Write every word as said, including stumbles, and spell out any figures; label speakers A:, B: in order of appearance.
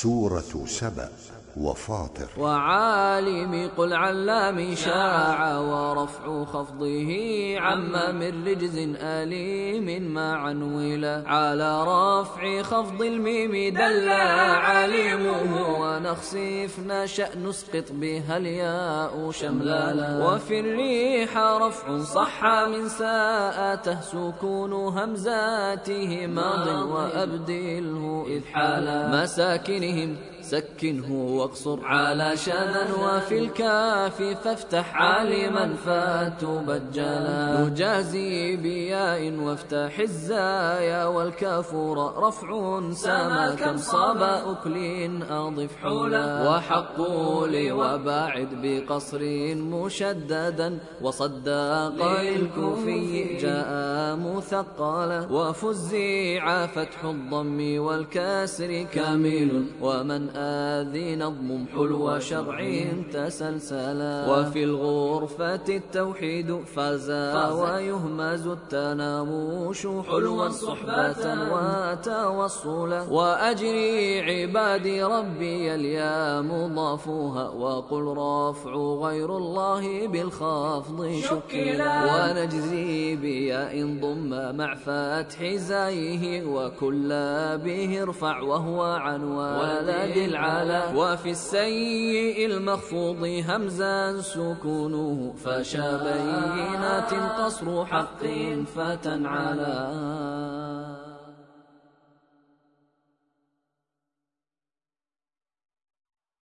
A: سورة سبأ وفاطر.
B: وعالم قل علام شاع ورفع خفضه عم من رجز أليم ما عنولا على رفع خفض الميم دل عليمه ونخسف نشأ نسقط بها الياء شملالا وفي الريح رفع صح من ساءته سكون همزاته ماض وأبدله إذ حالا مساكنهم سكنه واقصر على شذا وفي الكاف فافتح عالما فتبجلا نجازي بياء وافتح الزايا والكافور رفع سما كم صاب أكل أضف حولا وحق لي وباعد بقصر مشددا وصدق للكوفي جاء مثقلا وفزع فتح الضم والكسر كامل ومن آذي نظم حلو شرع تسلسلا وفي الغرفة التوحيد فازا ويهمز التناموش حلوا صحبة وتوصلا وأجري عبادي ربي اليا مضافوها وقل رافع غير الله بالخفض شكلا ونجزي بياء ضم مع فتح زايه وكل به ارفع وهو عن ولد العلا وفي السيء المخفوض همزا سكونه فشا بينات قصر حق فتنعلا.